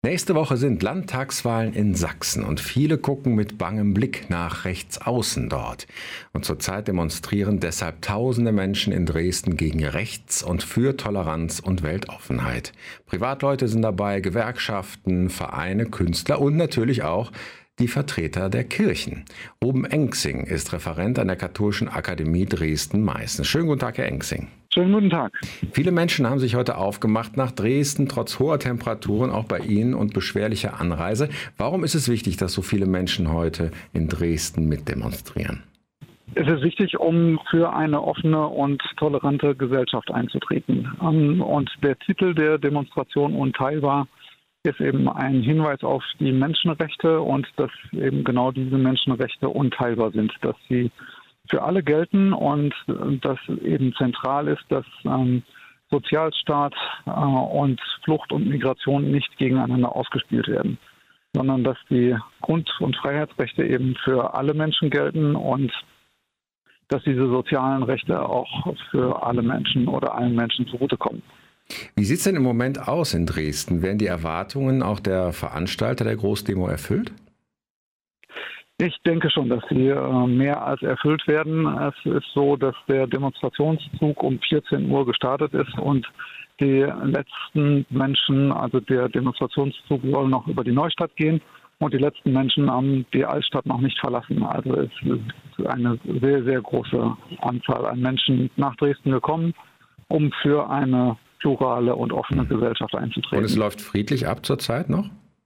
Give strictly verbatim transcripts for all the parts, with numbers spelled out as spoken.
Nächste Woche sind Landtagswahlen in Sachsen und viele gucken mit bangem Blick nach rechts außen dort. Und zurzeit demonstrieren deshalb tausende Menschen in Dresden gegen rechts und für Toleranz und Weltoffenheit. Privatleute sind dabei, Gewerkschaften, Vereine, Künstler und natürlich auch die Vertreter der Kirchen. Ruben Engsing ist Referent an der Katholischen Akademie Dresden-Meißen. Schönen guten Tag, Herr Engsing. Schönen guten Tag. Viele Menschen haben sich heute aufgemacht nach Dresden, trotz hoher Temperaturen, auch bei Ihnen, und beschwerlicher Anreise. Warum ist es wichtig, dass so viele Menschen heute in Dresden mitdemonstrieren? Es ist wichtig, um für eine offene und tolerante Gesellschaft einzutreten. Und der Titel der Demonstration Unteilbar ist eben ein Hinweis auf die Menschenrechte und dass eben genau diese Menschenrechte unteilbar sind, dass sie für alle gelten und dass eben zentral ist, dass ähm, Sozialstaat äh, und Flucht und Migration nicht gegeneinander ausgespielt werden, sondern dass die Grund- und Freiheitsrechte eben für alle Menschen gelten und dass diese sozialen Rechte auch für alle Menschen oder allen Menschen zugutekommen. Wie sieht es denn im Moment aus in Dresden? Werden die Erwartungen auch der Veranstalter der Großdemo erfüllt? Ich denke schon, dass sie äh, mehr als erfüllt werden. Es ist so, dass der Demonstrationszug um vierzehn Uhr gestartet ist und die letzten Menschen, also der Demonstrationszug soll noch über die Neustadt gehen und die letzten Menschen haben die Altstadt noch nicht verlassen. Also es ist eine sehr, sehr große Anzahl an Menschen nach Dresden gekommen, um für eine plurale und offene Gesellschaft einzutreten. Und es läuft friedlich ab zurzeit noch?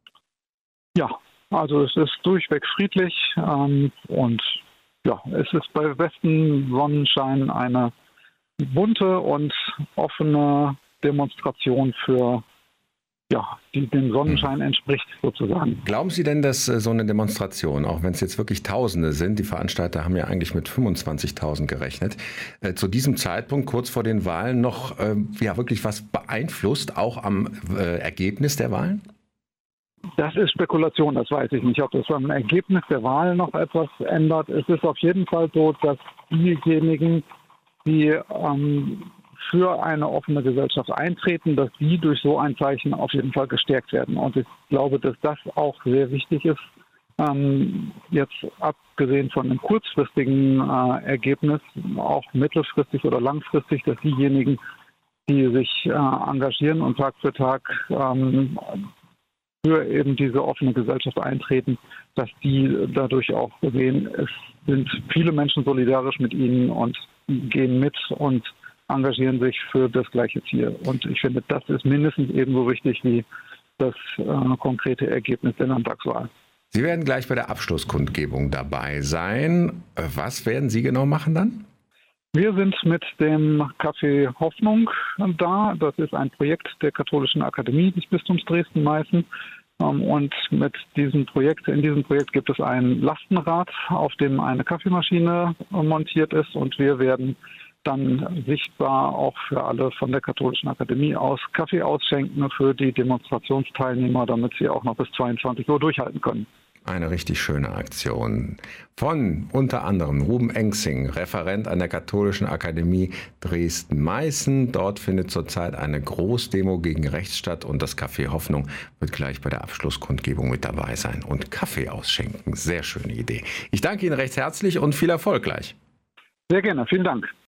Ja, also es ist durchweg friedlich ähm, und ja, es ist bei bestem Sonnenschein eine bunte und offene Demonstration für ja, die dem Sonnenschein entspricht sozusagen. Glauben Sie denn, dass so eine Demonstration, auch wenn es jetzt wirklich Tausende sind, die Veranstalter haben ja eigentlich mit fünfundzwanzigtausend gerechnet, äh, zu diesem Zeitpunkt kurz vor den Wahlen noch äh, ja wirklich was beeinflusst, auch am äh, Ergebnis der Wahlen? Das ist Spekulation, das weiß ich nicht, ob das am Ergebnis der Wahlen noch etwas ändert. Es ist auf jeden Fall so, dass diejenigen, die ähm, für eine offene Gesellschaft eintreten, dass die durch so ein Zeichen auf jeden Fall gestärkt werden. Und ich glaube, dass das auch sehr wichtig ist, ähm, jetzt abgesehen von einem kurzfristigen äh, Ergebnis, auch mittelfristig oder langfristig, dass diejenigen, die sich äh, engagieren und Tag für Tag ähm, für eben diese offene Gesellschaft eintreten, dass die dadurch auch sehen, es sind viele Menschen solidarisch mit ihnen und gehen mit und engagieren sich für das gleiche Ziel. Und ich finde, das ist mindestens ebenso wichtig wie das äh, konkrete Ergebnis der Landtagswahl. Sie werden gleich bei der Abschlusskundgebung dabei sein. Was werden Sie genau machen dann? Wir sind mit dem Café Hoffnung da. Das ist ein Projekt der Katholischen Akademie des Bistums Dresden-Meißen. Und mit diesem Projekt, in diesem Projekt gibt es ein Lastenrad, auf dem eine Kaffeemaschine montiert ist. Und wir werden dann sichtbar auch für alle von der Katholischen Akademie aus Kaffee ausschenken für die Demonstrationsteilnehmer, damit sie auch noch bis zweiundzwanzig Uhr durchhalten können. Eine richtig schöne Aktion von unter anderem Ruben Engsing, Referent an der Katholischen Akademie Dresden-Meißen. Dort findet zurzeit eine Großdemo gegen rechts statt und das Café Hoffnung wird gleich bei der Abschlusskundgebung mit dabei sein und Kaffee ausschenken. Sehr schöne Idee. Ich danke Ihnen recht herzlich und viel Erfolg gleich. Sehr gerne, vielen Dank.